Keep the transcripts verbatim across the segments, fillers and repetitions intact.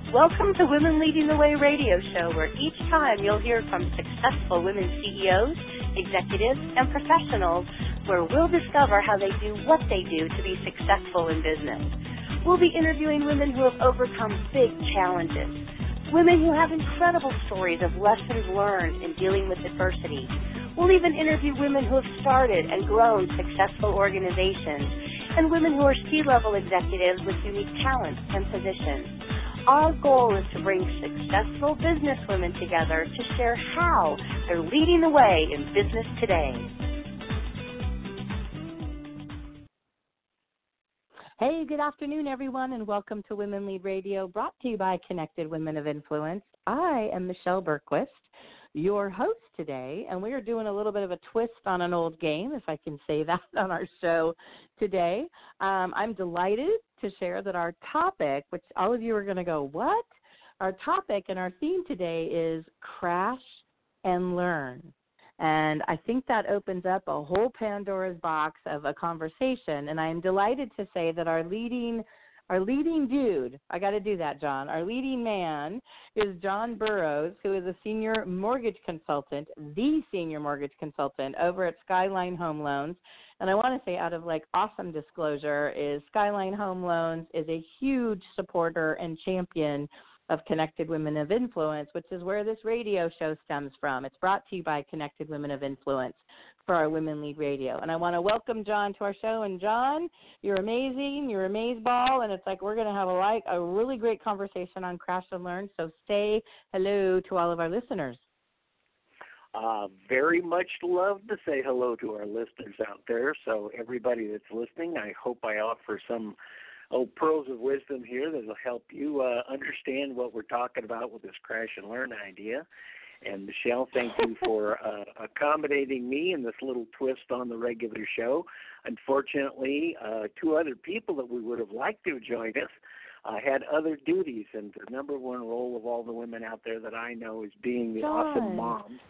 Welcome to Women Leading the Way radio show, where each time you'll hear from successful women C E Os, executives, and professionals, where we'll discover how they do what they do to be successful in business. We'll be interviewing women who have overcome big challenges, women who have incredible stories of lessons learned in dealing with adversity. We'll even interview women who have started and grown successful organizations, and women who are C-level executives with unique talents and positions. Our goal is to bring successful businesswomen together to share how they're leading the way in business today. Hey, good afternoon, everyone, and welcome to Women Lead Radio, brought to you by Connected Women of Influence. I am Michelle Bergquist, your host today, and we are doing a little bit of a twist on an old game, if I can say that, on our show today. Um, I'm delighted to share that our topic, which all of you are going to go, what? Our topic and our theme today is crash and learn. And I think that opens up a whole Pandora's box of a conversation. And I am delighted to say that our leading Our leading dude, I got to do that, John. Our leading man is John Burroughs, who is a senior mortgage consultant, the senior mortgage consultant over at Skyline Home Loans. And I want to say, out of like awesome disclosure, is Skyline Home Loans is a huge supporter and champion of Connected Women of Influence, which is where this radio show stems from. It's brought to you by Connected Women of Influence for our Women Lead Radio. And I want to welcome John to our show. And John, you're amazing. You're amazeball. And it's like we're going to have a, like, a really great conversation on Crash and Learn. So say hello to all of our listeners. Uh, very much love to say hello to our listeners out there. So everybody that's listening, I hope I offer some oh, pearls of wisdom here that will help you uh, understand what we're talking about with this Crash and Learn idea. And Michelle, thank you for uh, accommodating me in this little twist on the regular show. Unfortunately, uh, two other people that we would have liked to join us uh, had other duties, and the number one role of all the women out there that I know is being the John. awesome moms.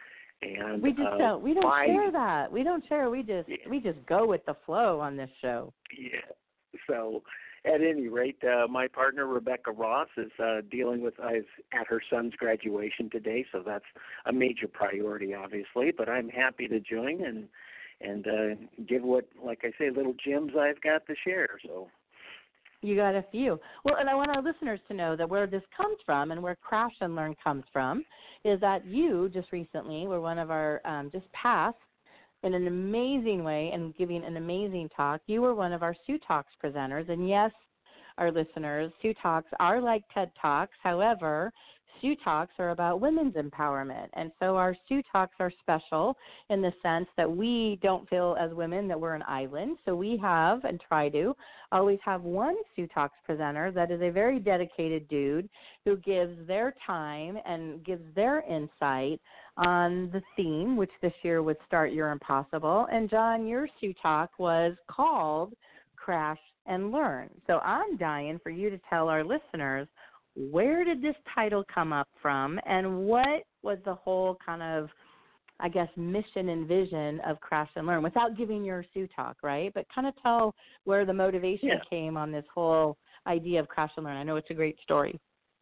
And we just uh, don't we don't my, share that. We don't share. We just yeah. we just go with the flow on this show. Yeah. So, at any rate, uh, my partner Rebecca Ross is uh, dealing with uh, is at her son's graduation today, so that's a major priority, obviously. But I'm happy to join and and uh, give what, like I say, little gems I've got to share. So. You got a few. Well, and I want our listeners to know that where this comes from and where Crash and Learn comes from is that you just recently were one of our, um, just passed in an amazing way and giving an amazing talk. You were one of our Sue Talks presenters. And yes, our listeners, Sue Talks are like TED Talks. However, Sue Talks are about women's empowerment. And so our Sue Talks are special in the sense that we don't feel as women that we're an island. So we have, and try to, always have one Sue Talks presenter that is a very dedicated dude who gives their time and gives their insight on the theme, which this year would Start Your Impossible. And John, your Sue Talk was called Crash and Learn. So I'm dying for you to tell our listeners, where did this title come up from, and what was the whole kind of, I guess, mission and vision of Crash and Learn, without giving your Sue Talk, right? But kind of tell where the motivation yeah. came on this whole idea of Crash and Learn. I know it's a great story.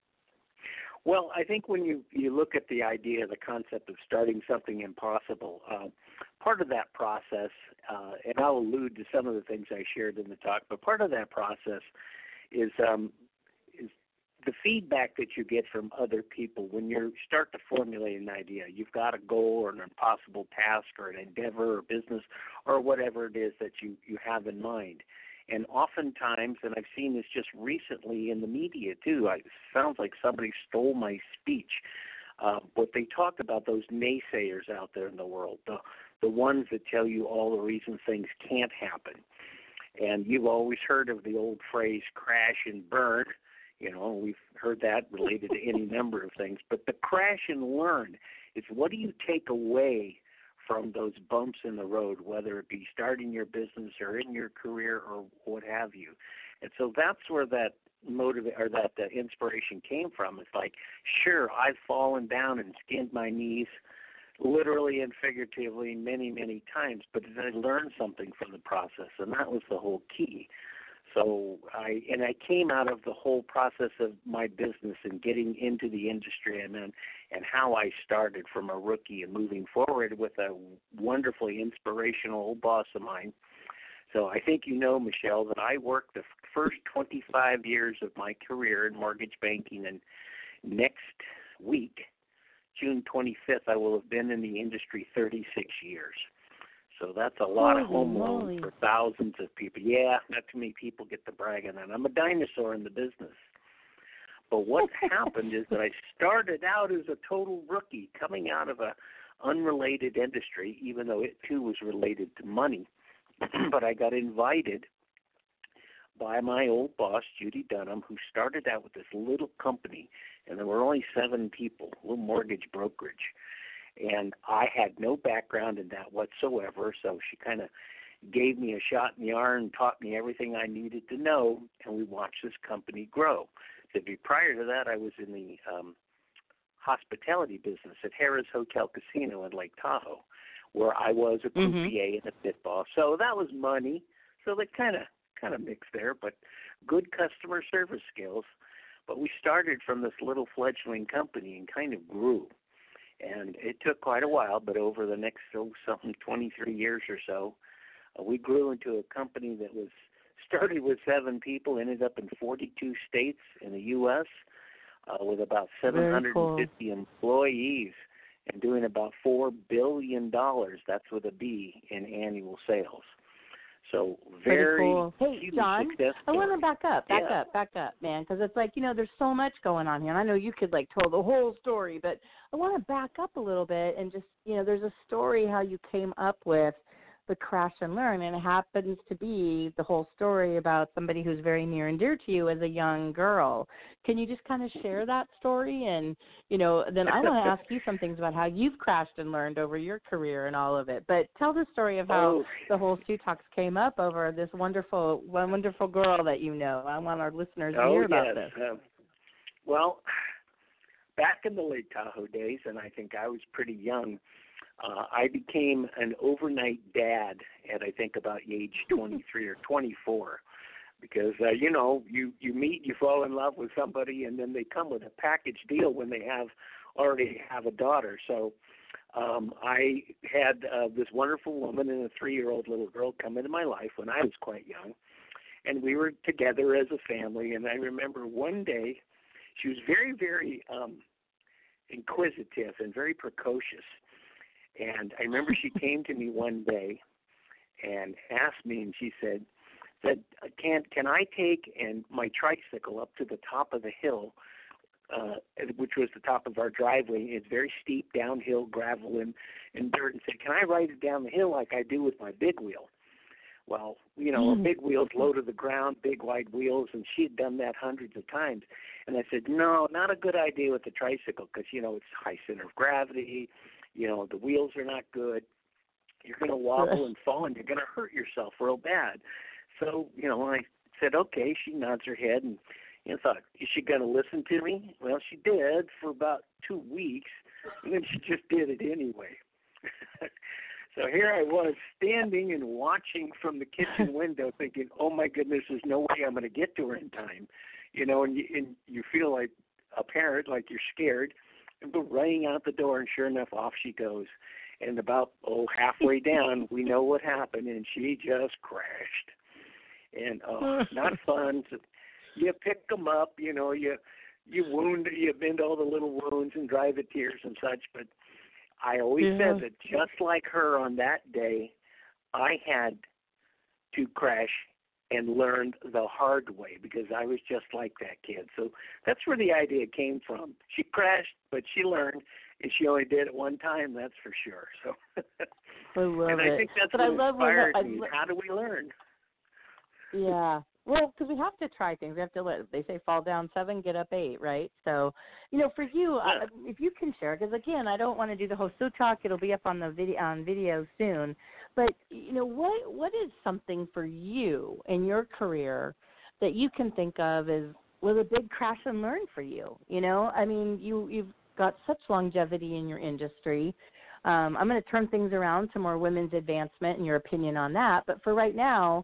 Well, I think when you, you look at the idea, the concept of starting something impossible, uh, part of that process, uh, and I'll allude to some of the things I shared in the talk, but part of that process is um, is the feedback that you get from other people when you start to formulate an idea. You've got a goal or an impossible task or an endeavor or business or whatever it is that you, you have in mind. And oftentimes, and I've seen this just recently in the media too, I, it sounds like somebody stole my speech, uh, but they talk about those naysayers out there in the world, the, the ones that tell you all the reasons things can't happen. And you've always heard of the old phrase, crash and burn. You know, we've heard that related to any number of things. But the crash and learn is, what do you take away from those bumps in the road, whether it be starting your business or in your career or what have you. And so that's where that motive or that uh, inspiration came from. It's like, sure, I've fallen down and skinned my knees literally and figuratively many, many times, but I learned something from the process, and that was the whole key. So I and I came out of the whole process of my business and getting into the industry I'm in, and how I started from a rookie and moving forward with a wonderfully inspirational old boss of mine. So I think you know, Michelle, that I worked the first twenty-five years of my career in mortgage banking, and next week, June twenty-fifth, I will have been in the industry thirty-six years. So that's a lot Holy of home moly. loans for thousands of people. Yeah, not too many people get to brag on that. I'm a dinosaur in the business. But what happened is that I started out as a total rookie coming out of a unrelated industry, even though it too was related to money. But I got invited by my old boss, Judy Dunham, who started out with this little company, and there were only seven people, a little mortgage brokerage. And I had no background in that whatsoever, so she kind of gave me a shot in the arm and taught me everything I needed to know, and we watched this company grow. So prior to that, I was in the um, hospitality business at Harrah's Hotel Casino in Lake Tahoe, where I was a croupier mm-hmm. and a pit boss. So that was money, so they kind of kind of mixed there, but good customer service skills. But we started from this little fledgling company and kind of grew. And it took quite a while, but over the next, oh, something, twenty-three years or so, uh, we grew into a company that was started with seven people, ended up in forty-two states in the U S, uh, with about seven hundred fifty cool. employees, and doing about four billion dollars, that's with a B, in annual sales. So very cool. Hey, huge John, success I want to back up, back yeah. up, back up, man, because it's like, you know, there's so much going on here. And I know you could, like, tell the whole story, but I want to back up a little bit and just, you know, there's a story how you came up with the Crash and Learn, and it happens to be the whole story about somebody who's very near and dear to you as a young girl. Can you just kind of share that story? And, you know, then I want to ask you some things about how you've crashed and learned over your career and all of it. But tell the story of how oh. the whole Sioux Talks came up over this wonderful, wonderful girl that you know. I want our listeners to oh, hear yes. about this. Um, well, back in the Lake Tahoe days, and I think I was pretty young, Uh, I became an overnight dad at, I think, about age twenty-three or twenty-four, because, uh, you know, you, you meet, you fall in love with somebody, and then they come with a package deal when they have already have a daughter. So um, I had uh, this wonderful woman and a three-year-old little girl come into my life when I was quite young, and we were together as a family. And I remember one day she was very, very um, inquisitive and very precocious. And I remember she came to me one day and asked me, and she said, said can can I take and my tricycle up to the top of the hill, uh, which was the top of our driveway. It's very steep, downhill, gravel, and, and dirt, and said, can I ride it down the hill like I do with my big wheel? Well, you know, mm. a big wheel's low to the ground, big wide wheels, and she had done that hundreds of times. And I said, no, not a good idea with the tricycle because, you know, it's high center of gravity. You know, the wheels are not good. You're going to wobble and fall, and you're going to hurt yourself real bad. So, you know, I said, okay. She nods her head and, you know, thought, is she going to listen to me? Well, she did for about two weeks, and then she just did it anyway. So here I was standing and watching from the kitchen window thinking, oh, my goodness, there's no way I'm going to get to her in time. You know, and you, and you feel like a parent, like you're scared. And go running out the door, and sure enough, off she goes. And about, oh, halfway down, we know what happened, and she just crashed. And, oh, not fun. So you pick them up, you know, you you wound, you bend all the little wounds and dry the tears and such. But I always yeah. said that just like her on that day, I had to crash and learned the hard way because I was just like that kid. So that's where the idea came from. She crashed, but she learned, and she only did it one time, that's for sure. So I love and it. I think that's but what I love inspired what, me. I, How do we learn? Yeah. Well, because we have to try things. We have to let, they say fall down seven, get up eight, right? So, you know, for you, yeah. uh, if you can share, because, again, I don't want to do the whole Sioux Talk. It'll be up on the video, on video soon. But, you know, what what is something for you in your career that you can think of as was a big crash and learn for you? You know, I mean, you, you've got such longevity in your industry. Um, I'm going to turn things around to more women's advancement and your opinion on that. But for right now,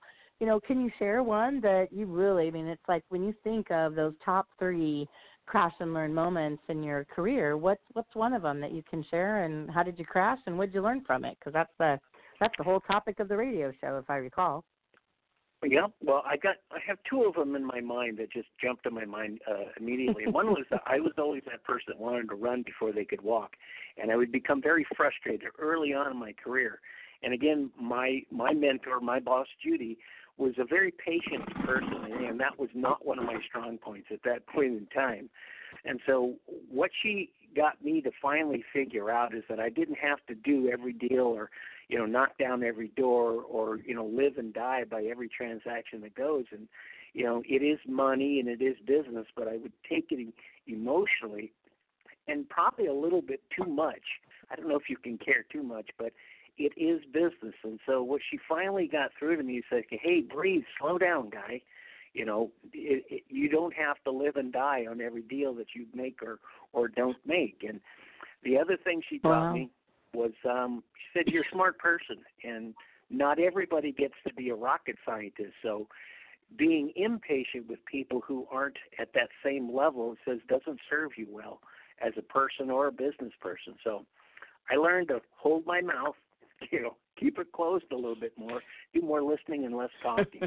you know, can you share one that you really, I mean, it's like when you think of those top three crash and learn moments in your career, what's what's one of them that you can share, and how did you crash and what did you learn from it? Because that's the that's the whole topic of the radio show, if I recall. Yeah, well, I got I have two of them in my mind that just jumped to my mind uh, immediately. And one was that I was always that person that wanted to run before they could walk, and I would become very frustrated early on in my career. And again, my my mentor, my boss, Judy, was a very patient person, and that was not one of my strong points at that point in time. And so what she got me to finally figure out is that I didn't have to do every deal or, you know, knock down every door or, you know, live and die by every transaction that goes. And, you know, it is money and it is business, but I would take it emotionally and probably a little bit too much. I don't know if you can care too much, but it is business. And so what she finally got through to me is like, hey, breathe, slow down, guy. You know, it, it, you don't have to live and die on every deal that you make or, or don't make. And the other thing she taught Wow. me was um, she said, you're a smart person, and not everybody gets to be a rocket scientist. So being impatient with people who aren't at that same level says doesn't serve you well as a person or a business person. So I learned to hold my mouth, you know, keep it closed a little bit more, do more listening and less talking.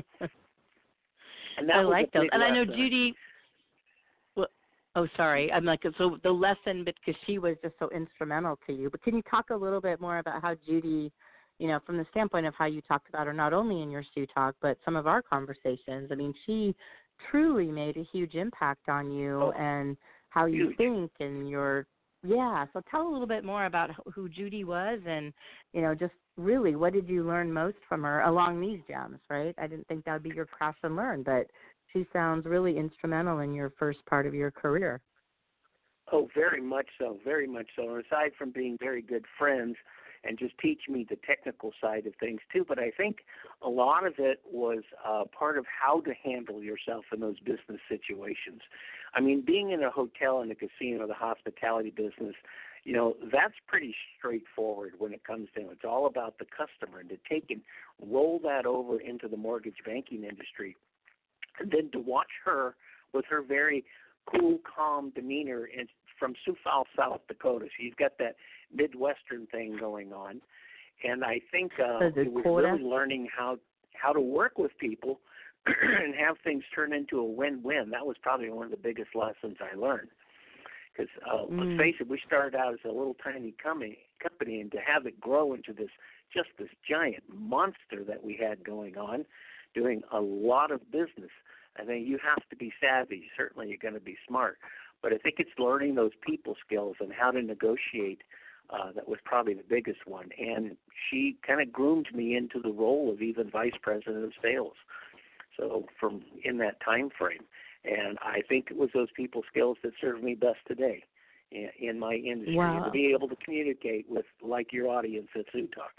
And that I was like a those. big And I know lesson. Judy, well, oh, sorry. I'm like, so the lesson, because she was just so instrumental to you. But can you talk a little bit more about how Judy, you know, from the standpoint of how you talked about her, not only in your Stu Talk, but some of our conversations? I mean, she truly made a huge impact on you Oh, and how you huge. think and your, yeah. So tell a little bit more about who Judy was and, you know, just really what did you learn most from her along these gems, right? I didn't think that would be your crash and learn, but she sounds really instrumental in your first part of your career. Oh, very much so, very much so. And aside from being very good friends and just teach me the technical side of things too, but I think a lot of it was uh, part of how to handle yourself in those business situations. I mean, being in a hotel and a casino, the hospitality business, you know, that's pretty straightforward when it comes down. It's all about the customer, and to take and roll that over into the mortgage banking industry, and then to watch her with her very cool, calm demeanor and from Sioux Falls, South Dakota. She's got that Midwestern thing going on. And I think uh, it was really learning how, how to work with people and have things turn into a win-win. That was probably one of the biggest lessons I learned. Because uh, mm. let's face it, we started out as a little tiny company, company, and to have it grow into this just this giant monster that we had going on, doing a lot of business. I think you have to be savvy. Certainly you're going to be smart. But I think it's learning those people skills and how to negotiate. Uh, that was probably the biggest one. And she kind of groomed me into the role of even vice president of sales. So from in that time frame. And I think it was those people skills that serve me best today in, in my industry. Wow. And to be able to communicate with, like, your audience at Sioux Talks.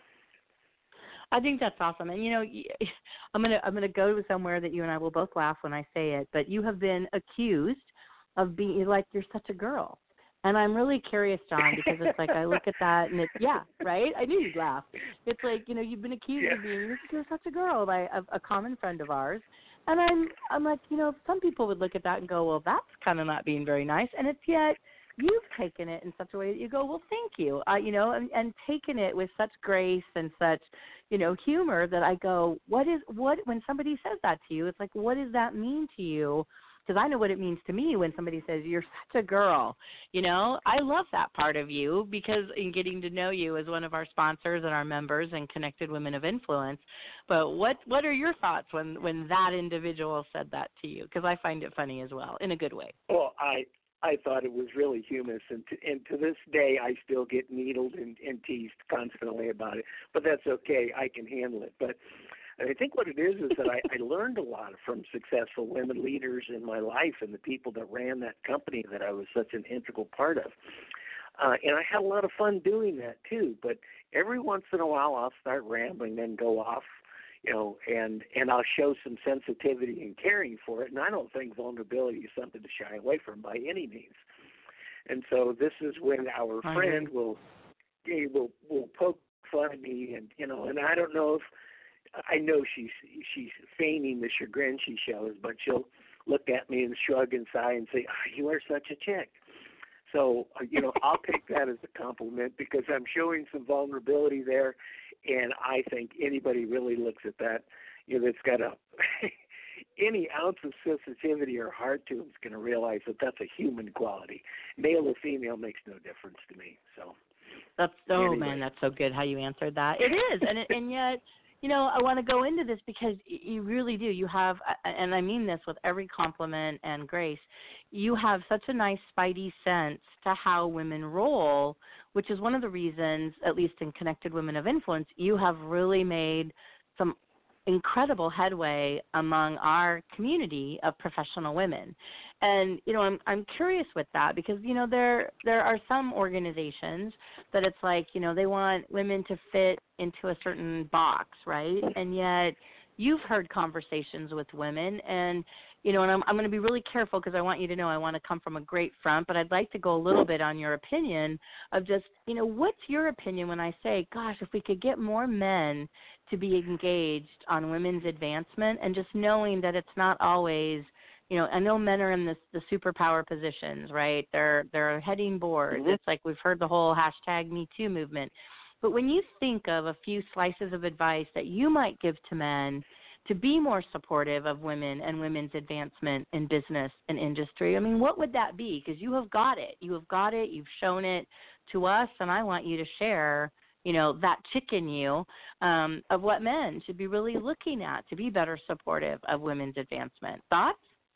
I think that's awesome. And, you know, I'm going to I'm gonna go somewhere that you and I will both laugh when I say it, but you have been accused of being like you're such a girl. And I'm really curious, John, because it's like I look at that and it's, yeah, right? I knew you'd laugh. It's like, you know, you've been accused yeah. of being, you're such a girl by a, a common friend of ours. And I'm I'm like, you know, some people would look at that and go, well, that's kind of not being very nice. And it's yet you've taken it in such a way that you go, well, thank you, uh, you know, and, and taken it with such grace and such, you know, humor that I go, what is, what, when somebody says that to you, it's like, what does that mean to you? Because I know what it means to me when somebody says, you're such a girl, you know. I love that part of you because in getting to know you as one of our sponsors and our members and Connected Women of Influence. But what what are your thoughts when, when that individual said that to you? Because I find it funny as well, in a good way. Well, I I thought it was really humorous, and to, and to this day I still get needled and, and teased constantly about it. But that's okay. I can handle it. But I think what it is is that I, I learned a lot from successful women leaders in my life and the people that ran that company that I was such an integral part of. Uh, and I had a lot of fun doing that too. But every once in a while I'll start rambling, then go off, you know, and, and I'll show some sensitivity and caring for it. And I don't think vulnerability is something to shy away from by any means. And so this is when our I friend agree. will, will will poke fun at me, and you know, and I don't know if I know she's she's feigning the chagrin she shows, but she'll look at me and shrug and sigh and say, oh, "You are such a chick." So, you know, I'll take that as a compliment because I'm showing some vulnerability there, and I think anybody really looks at that, you know, that's got a any ounce of sensitivity or heart to them is going to realize that that's a human quality. Male or female makes no difference to me. So that's oh anyway. man, that's so good how you answered that. It is, and it, and yet, you know, I want to go into this because you really do. You have, and I mean this with every compliment and grace, you have such a nice spidey sense to how women roll, which is one of the reasons, at least in Connected Women of Influence, you have really made some incredible headway among our community of professional women. And, you know, I'm I'm curious with that because, you know, there there are some organizations that it's like, you know, they want women to fit into a certain box, right? And yet you've heard conversations with women and, you know, and I'm I'm going to be really careful because I want you to know I want to come from a great front, but I'd like to go a little bit on your opinion of just, you know, what's your opinion when I say, gosh, if we could get more men to be engaged on women's advancement and just knowing that it's not always, you know, I know men are in this, the superpower positions, right? They're they're heading boards. Mm-hmm. It's like we've heard the whole hashtag Me Too movement. But when you think of a few slices of advice that you might give to men to be more supportive of women and women's advancement in business and industry, I mean, what would that be? Because you have got it. You have got it. You've shown it to us, and I want you to share, you know, that chicken you um, of what men should be really looking at to be better supportive of women's advancement. Thoughts?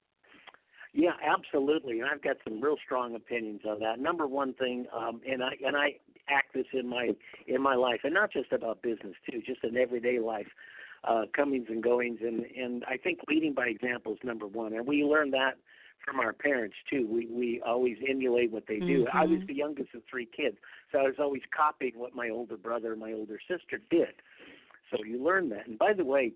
Yeah, absolutely, and I've got some real strong opinions on that. Number one thing, um, and I and I act this in my in my life, and not just about business too, just in everyday life, uh, comings and goings, and and I think leading by example is number one, and we learn that from our parents too. We we always emulate what they do. Mm-hmm. I was the youngest of three kids, so I was always copying what my older brother and my older sister did. So you learn that. And by the way,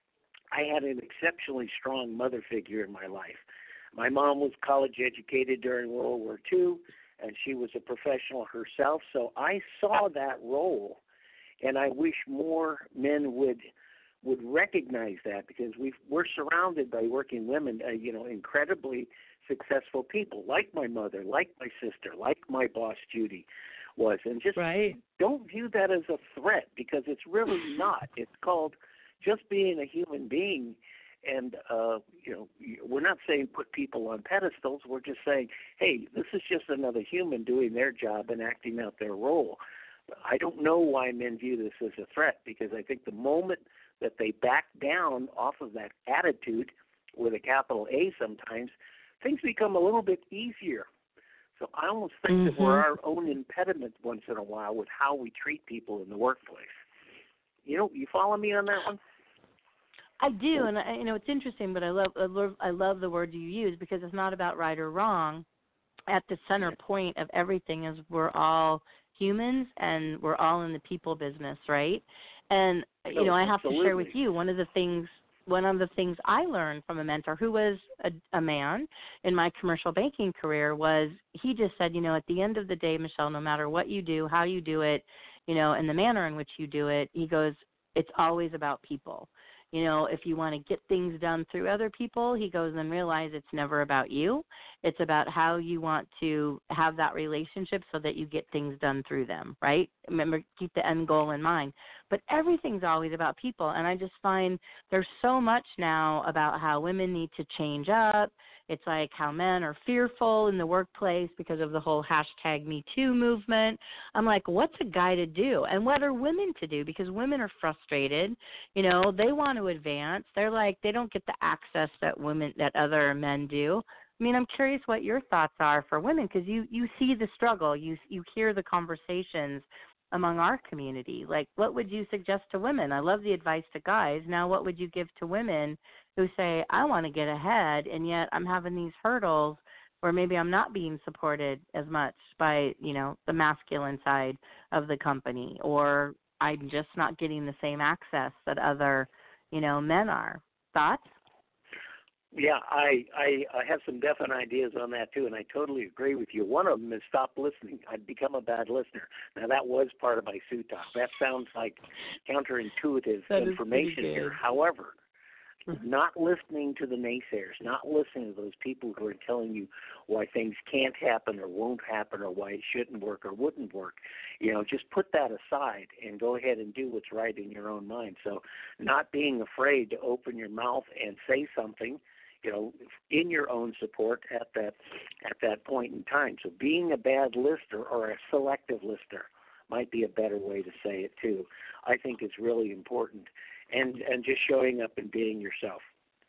I had an exceptionally strong mother figure in my life. My mom was college educated during World War Two, and she was a professional herself. So I saw that role, and I wish more men would would recognize that because we've, we're surrounded by working women, uh, you know, incredibly successful people like my mother, like my sister, like my boss Judy was, and just right. Don't view that as a threat because it's really not. It's called just being a human being. And, uh, you know, we're not saying put people on pedestals. We're just saying, hey, this is just another human doing their job and acting out their role. I don't know why men view this as a threat because I think the moment that they back down off of that attitude with a capital A sometimes, things become a little bit easier. So I almost think mm-hmm. that we're our own impediment once in a while with how we treat people in the workplace. You know, you follow me on that one? I do, and I, you know it's interesting, but I love, I love I love the word you use because it's not about right or wrong. At the center point of everything is we're all humans and we're all in the people business, right? And you know, I have Absolutely. to share with you one of the things one of the things I learned from a mentor who was a, a man in my commercial banking career was he just said, you know, at the end of the day, Michelle, no matter what you do, how you do it, you know, and the manner in which you do it, he goes, it's always about people. You know, if you want to get things done through other people, he goes, and realize it's never about you. It's about how you want to have that relationship so that you get things done through them, right? Remember, keep the end goal in mind. But everything's always about people, and I just find there's so much now about how women need to change up. It's like how men are fearful in the workplace because of the whole hashtag Me Too movement. I'm like, what's a guy to do? And what are women to do? Because women are frustrated. You know, they want to advance. They're like, they don't get the access that women, that other men do. I mean, I'm curious what your thoughts are for women because you, you see the struggle. You, you hear the conversations among our community. Like, what would you suggest to women? I love the advice to guys. Now, what would you give to women who say, I want to get ahead, and yet I'm having these hurdles where maybe I'm not being supported as much by, you know, the masculine side of the company, or I'm just not getting the same access that other, you know, men are. Thoughts? Yeah, I, I I have some definite ideas on that too, and I totally agree with you. One of them is stop listening. I'd become a bad listener. Now that was part of my Sioux talk. That sounds like counterintuitive That information here. However, not listening to the naysayers, not listening to those people who are telling you why things can't happen or won't happen or why it shouldn't work or wouldn't work. You know, just put that aside and go ahead and do what's right in your own mind. So not being afraid to open your mouth and say something, you know, in your own support at that at that point in time. So being a bad listener or a selective listener might be a better way to say it too. I think it's really important. And and just showing up and being yourself.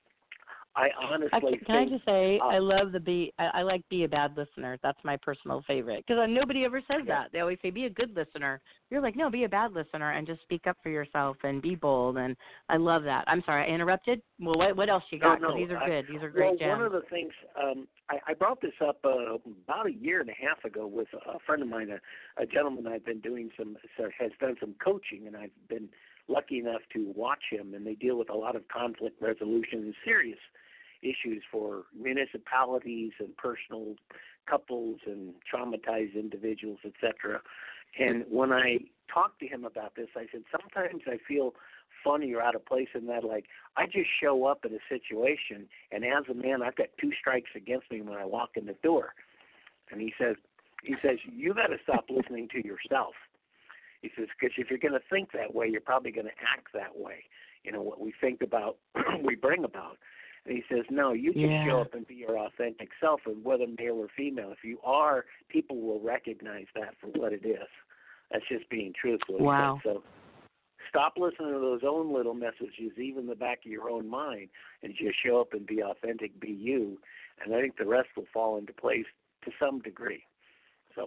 I honestly I can, think, can I just say uh, I love the be. I, I like be a bad listener. That's my personal favorite because nobody ever says yeah. that. They always say be a good listener. You're like no, be a bad listener and just speak up for yourself and be bold. And I love that. I'm sorry I interrupted. Well, what what else you got? No, Because no, these are I, good. These are great well, gems. one of the things um, I, I brought this up uh, about a year and a half ago with a friend of mine, a, a gentleman I've been doing some has done some coaching, and I've been lucky enough to watch him, and they deal with a lot of conflict resolution and serious issues for municipalities and personal couples and traumatized individuals, et cetera. And when I talked to him about this, I said, sometimes I feel funny or out of place in that, like, I just show up in a situation, and as a man, I've got two strikes against me when I walk in the door. And he says, he says, you got to stop listening to yourself. He says, because if you're going to think that way, you're probably going to act that way. You know, what we think about, we bring about. And he says, no, you just yeah. show up and be your authentic self, and whether male or female. If you are, people will recognize that for what it is. That's just being truthful. Wow. So stop listening to those own little messages, even in the back of your own mind, and just show up and be authentic, be you. And I think the rest will fall into place to some degree. So.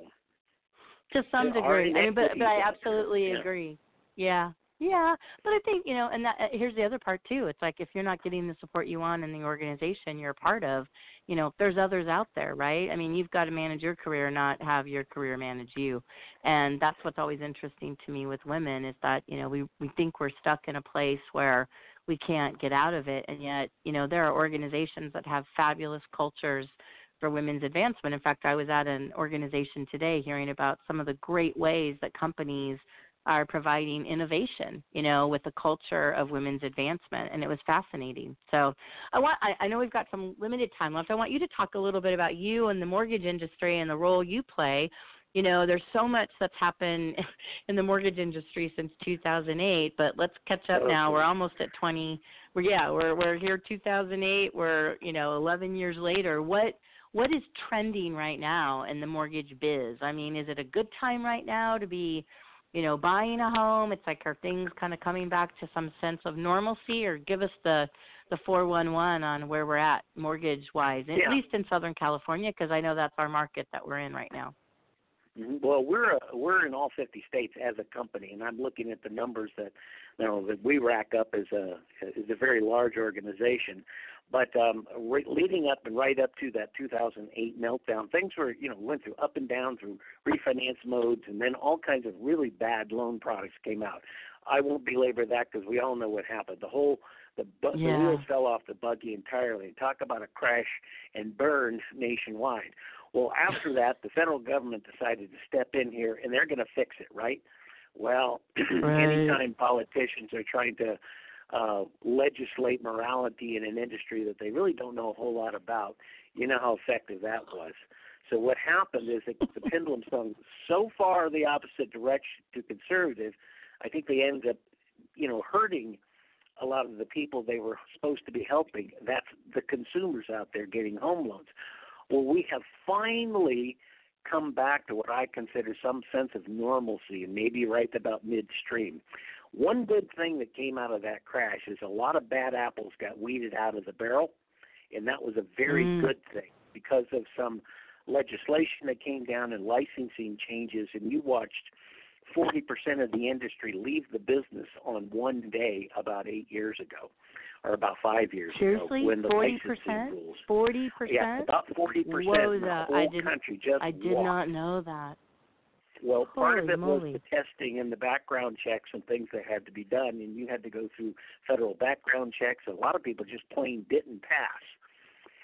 To some degree. I mean, but but I absolutely yeah. agree. Yeah. Yeah, but I think, you know, and that, uh, here's the other part, too. It's like if you're not getting the support you want in the organization you're a part of, you know, there's others out there, right? I mean, you've got to manage your career, not have your career manage you. And that's what's always interesting to me with women is that, you know, we, we think we're stuck in a place where we can't get out of it. And yet, you know, there are organizations that have fabulous cultures for women's advancement. In fact, I was at an organization today hearing about some of the great ways that companies are providing innovation, you know, with the culture of women's advancement, and it was fascinating. So I want, I, I know we've got some limited time left. I want you to talk a little bit about you and the mortgage industry and the role you play. You know, there's so much that's happened in the mortgage industry since two thousand eight, but let's catch up now. We're almost at twenty. We're, yeah, we're we're here two thousand eight. We're, you know, eleven years later. What what is trending right now in the mortgage biz? I mean, is it a good time right now to be, you know, buying a home? It's like, are things kind of coming back to some sense of normalcy, or give us the the four one one on where we're at mortgage-wise, at yeah. least in Southern California, because I know that's our market that we're in right now. Well, we're uh, we're in all fifty states as a company, and I'm looking at the numbers that, you know, that we rack up as a as a very large organization. But um, re- leading up and right up to that two thousand eight meltdown, things were, you know, went through up and down through refinance modes, and then all kinds of really bad loan products came out. I won't belabor that because we all know what happened. The whole the, bu- Yeah. the wheels fell off the buggy entirely. Talk about a crash and burn nationwide. Well, after that, the federal government decided to step in here, and they're going to fix it, right? Well, right. anytime politicians are trying to uh, legislate morality in an industry that they really don't know a whole lot about, you know how effective that was. So what happened is that the pendulum swung so far the opposite direction to conservative, I think they ended up, you know, hurting a lot of the people they were supposed to be helping. That's the consumers out there getting home loans. Well, we have finally come back to what I consider some sense of normalcy, and maybe right about midstream. One good thing that came out of that crash is a lot of bad apples got weeded out of the barrel, and that was a very mm. good thing because of some legislation that came down and licensing changes, and you watched forty percent of the industry leave the business on one day about eight years ago, or about five years Seriously? ago when the forty licensing percent? rules. forty percent? Yeah, about forty percent Whoa, in the that, whole I did, country just I did walked. not know that. Well, part Holy of it moly. was the testing and the background checks and things that had to be done, and you had to go through federal background checks. A lot of people just plain didn't pass.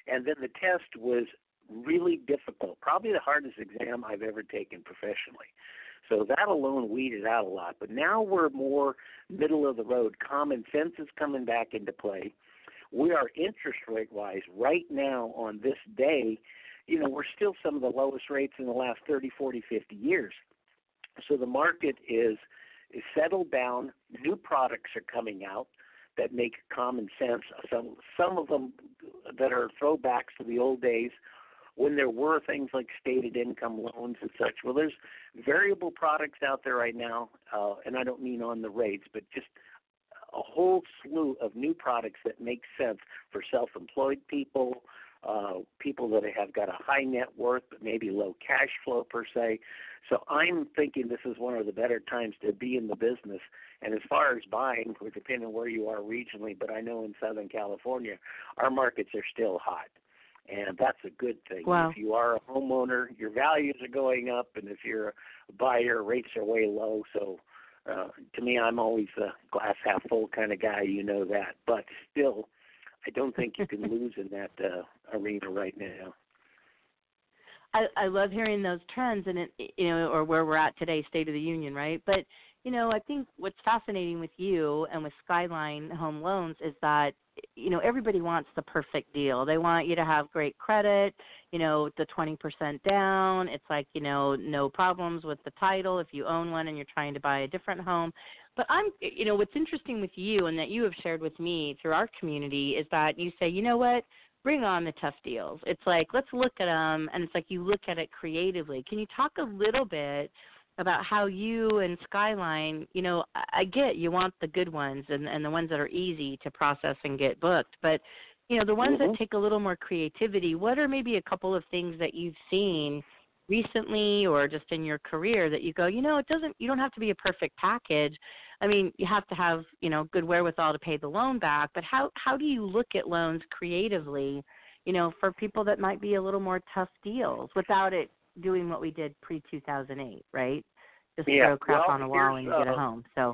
And then the test was really difficult, probably the hardest exam I've ever taken professionally. So that alone weeded out a lot. But now we're more middle of the road. Common sense is coming back into play. We are interest rate-wise right now on this day, you know, we're still some of the lowest rates in the last thirty, forty, fifty years. So the market is, is settled down. New products are coming out that make common sense. Some, some of them that are throwbacks to the old days when there were things like stated income loans and such. Well, there's variable products out there right now, uh, and I don't mean on the rates, but just a whole slew of new products that make sense for self-employed people, uh, people that have got a high net worth but maybe low cash flow per se. So I'm thinking this is one of the better times to be in the business. And as far as buying, depending on where you are regionally, but I know in Southern California, our markets are still hot. And that's a good thing. Wow. If you are a homeowner, your values are going up, and if you're a buyer, rates are way low. So uh, to me, I'm always a glass half full kind of guy, you know that. But still, I don't think you can lose in that uh, arena right now. I, I love hearing those trends, and it, you know, or where we're at today, State of the Union, right? But you know, I think what's fascinating with you and with Skyline Home Loans is that, you know, everybody wants the perfect deal. They want you to have great credit, you know, the twenty percent down. It's like, you know, no problems with the title if you own one and you're trying to buy a different home. But I'm, you know, what's interesting with you and that you have shared with me through our community is that you say, you know what, bring on the tough deals. It's like, let's look at them, and it's like you look at it creatively. Can you talk a little bit about how you and Skyline, you know, I get you want the good ones and, and the ones that are easy to process and get booked, but, you know, the ones mm-hmm. that take a little more creativity, what are maybe a couple of things that you've seen recently or just in your career that you go, you know, it doesn't, you don't have to be a perfect package. I mean, you have to have, you know, good wherewithal to pay the loan back, but how, how do you look at loans creatively, you know, for people that might be a little more tough deals without it doing what we did pre two thousand eight, right? Just yeah. throw crap well, on a wall and you get a uh, home. So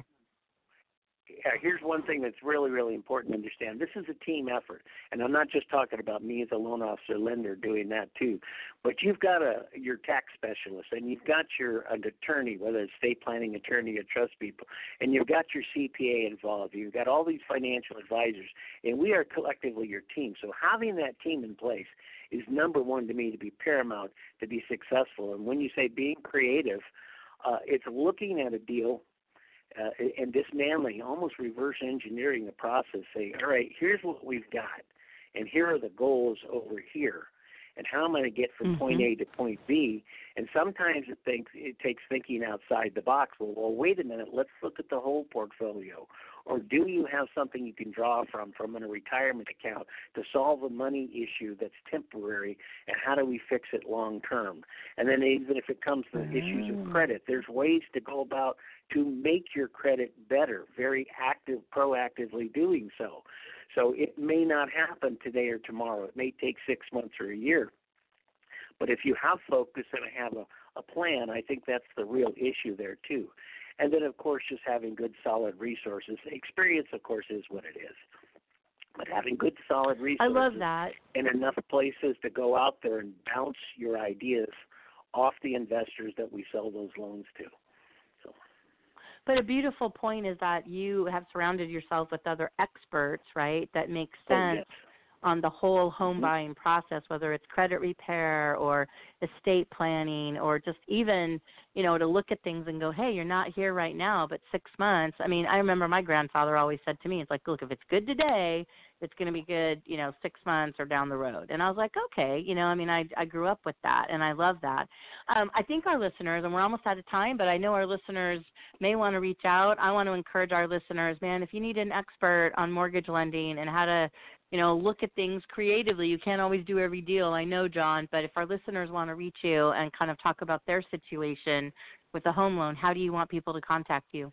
yeah, here's one thing that's really, really important to understand. This is a team effort, and I'm not just talking about me as a loan officer lender doing that too, but you've got a your tax specialist, and you've got your an attorney, whether it's estate planning attorney or trust people, and you've got your C P A involved. You've got all these financial advisors, and we are collectively your team. So having that team in place is number one to me to be paramount to be successful. And when you say being creative, uh, it's looking at a deal uh, and dismantling, almost reverse engineering the process, saying, all right, here's what we've got, and here are the goals over here, and how am I going to get from mm-hmm. point A to point B? And sometimes it, thinks, it takes thinking outside the box. Well, well, wait a minute, let's look at the whole portfolio. Or do you have something you can draw from from a retirement account to solve a money issue that's temporary, and how do we fix it long term? And then even if it comes to mm. issues of credit, there's ways to go about to make your credit better, very active, proactively doing so. So it may not happen today or tomorrow. It may take six months or a year. But if you have focus and have a, a plan, I think that's the real issue there too. And then, of course, just having good, solid resources. Experience, of course, is what it is. But having good, solid resources I love that. and enough places to go out there and bounce your ideas off the investors that we sell those loans to. So. But a beautiful point is that you have surrounded yourself with other experts, right, that make sense. Oh, yes. On the whole home buying process, whether it's credit repair or estate planning or just even, you know, to look at things and go, hey, you're not here right now, but six months. I mean, I remember my grandfather always said to me, it's like, look, if it's good today, it's going to be good, you know, six months or down the road. And I was like, okay, you know, I mean, I, I grew up with that, and I love that. Um, I think our listeners, and we're almost out of time, but I know our listeners may want to reach out. I want to encourage our listeners, man, if you need an expert on mortgage lending and how to, you know, look at things creatively. You can't always do every deal, I know, John, but if our listeners want to reach you and kind of talk about their situation with a home loan, how do you want people to contact you?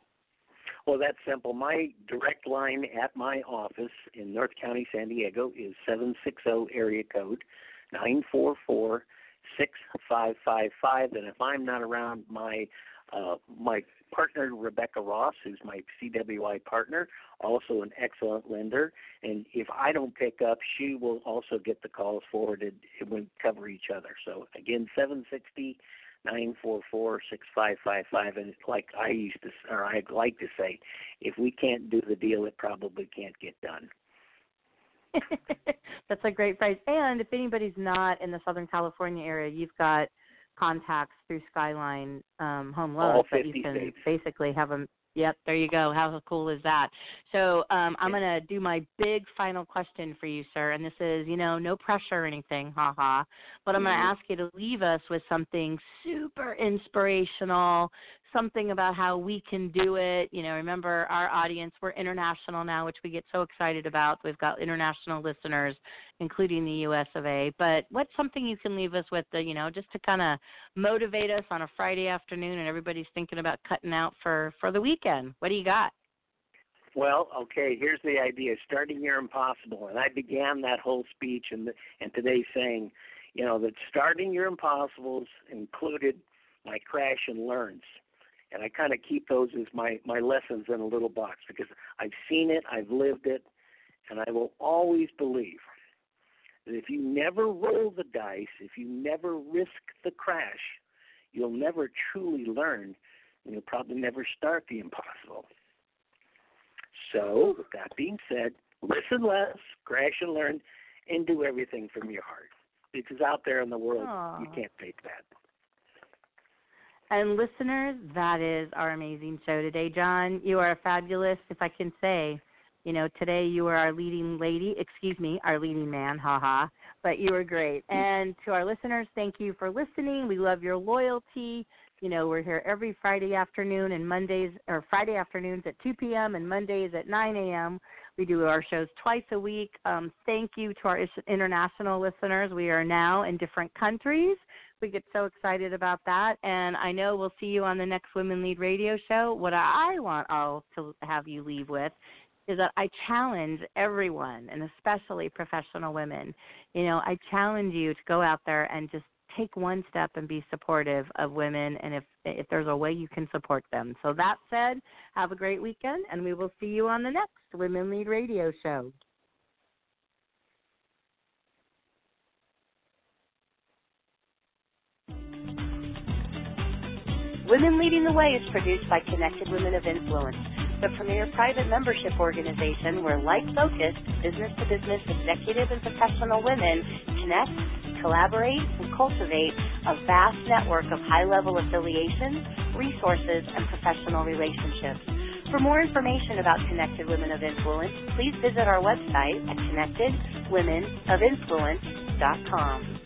Well, that's simple. My direct line at my office in North County, San Diego is seven six zero area code nine four four, six five five five. And if I'm not around, my Uh, my partner, Rebecca Ross, who's my C W I partner, also an excellent lender. And if I don't pick up, she will also get the calls forwarded and we cover each other. So, again, seven six zero, nine four four, six five five five. And like I used to, or I'd like to say, if we can't do the deal, it probably can't get done. That's a great phrase. And if anybody's not in the Southern California area, you've got contacts through Skyline um, Home Loans that you can states. basically have them. Yep, there you go. How cool is that? So um, I'm going to do my big final question for you, sir. And this is, you know, no pressure or anything, ha-ha. But I'm going to ask you to leave us with something super inspirational, something about how we can do it. You know, remember our audience, we're international now, which we get so excited about. We've got international listeners, including the U S of A. But what's something you can leave us with, the, you know, just to kind of motivate us on a Friday afternoon and everybody's thinking about cutting out for, for the weekend? What do you got? Well, okay, here's the idea, starting your impossible. And I began that whole speech and, the, and today saying, you know, that starting your impossibles included my crash and learns. And I kind of keep those as my, my lessons in a little box because I've seen it, I've lived it, and I will always believe that if you never roll the dice, if you never risk the crash, you'll never truly learn, and you'll probably never start the impossible. So, with that being said, listen less, crash and learn, and do everything from your heart. Because out there in the world, Aww. You can't fake that. And listeners, that is our amazing show today. John, you are fabulous, if I can say. You know, today you are our leading lady, excuse me, our leading man, haha, but you were great. And to our listeners, thank you for listening. We love your loyalty. You know, we're here every Friday afternoon and Mondays, or Friday afternoons at two p.m. and Mondays at nine a.m. We do our shows twice a week. Um, thank you to our international listeners. We are now in different countries. We get so excited about that. And I know we'll see you on the next Women Lead Radio show. What I want all to have you leave with is that I challenge everyone, and especially professional women. You know, I challenge you to go out there and just take one step and be supportive of women, and if if there's a way you can support them. So that said, have a great weekend, and we will see you on the next Women Lead Radio show. Women Leading the Way is produced by Connected Women of Influence, the premier private membership organization where like-focused, business-to-business executive and professional women connect, collaborate, and cultivate a vast network of high-level affiliations, resources, and professional relationships. For more information about Connected Women of Influence, please visit our website at connected women of influence dot com.